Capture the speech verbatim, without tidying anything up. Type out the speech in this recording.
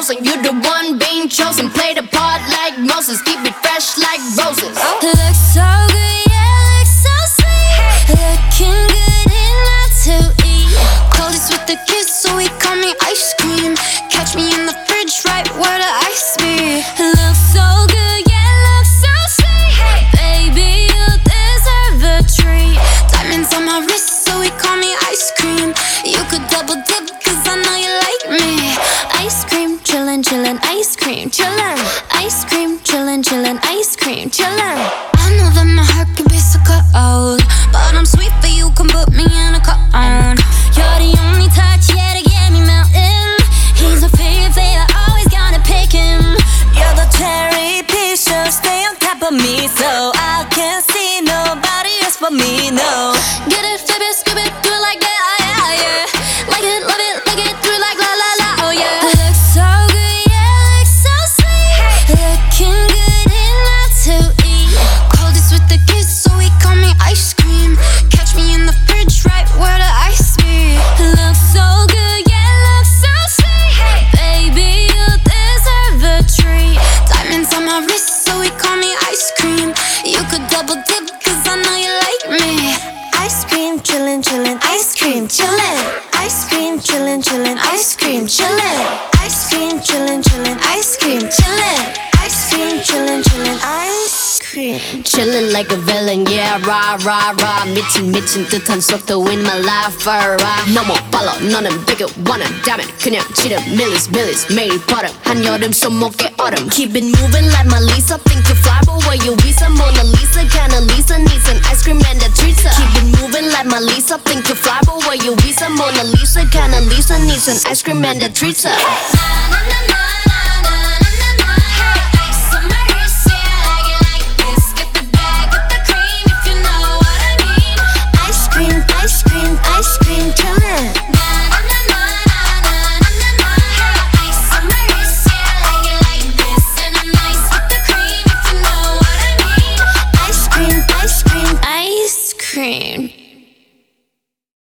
frozen. You the one being chosen. Play the part like Moses. Keep it fresh like roses. Looks so good, yeah, looks so sweet. Looking good enough to eat. Coldest with the kiss, so he call me ice cream. Catch me in the fridge, right where the ice be. Looks so good, yeah, looks so sweet. Baby, you deserve a treat. Diamonds on my wrist, so he call me ice cream. You could double dip, cause I know you like me. Ice cream, chillin', chillin', ice cream, chillin'. Ice cream, chillin', chillin', ice cream, chillin'. I know that my heart can be so cold, but I'm sweet, but you can put me in a cone. You're the only touch, yeah, to get me melting. He's a favorite, always gotta pick him. You're the cherry piece, so stay on top of me, so I can't see nobody else but me, no. Get it, flip it, skip it, do it like that, yeah, yeah. Like it, love it, like it, do it like la la la, oh yeah. Looks so good, yeah, looks so sweet. Looking good enough to eat. Coldest with the kiss, so he call me ice cream. Catch me in the fridge, right where the ice be. Looks so good, yeah, looks so sweet. Baby, you deserve a treat. Diamonds on my wrist, so he call me ice cream. You could double dip, cause I know you like me. Ice cream, chillin', chillin', ice cream, chillin'. Ice cream, chillin', chillin', ice cream, chillin'. Ice cream, chillin', chillin', ice cream, chillin'. Ice cream, chillin', chillin', ice cream. Chillin' like a villain, yeah, rah, rah, rah. 미친, 미친 듯한 속도 in my life, alright. 너무 빨라, 너는 되게 원한다면 그냥 지름, 밀리스, 밀리스, 매일 버릇. 한여름 손목에 얼음. Keep it moving like my Lisa. Think you fly, but where you visa? Mona Lisa, kinda Lisa, needs an ice cream and a treat. Keep it moving like my Lisa. Think you fly, but where you visa? Mona Lisa, kinda Lisa, needs an ice cream and a treat.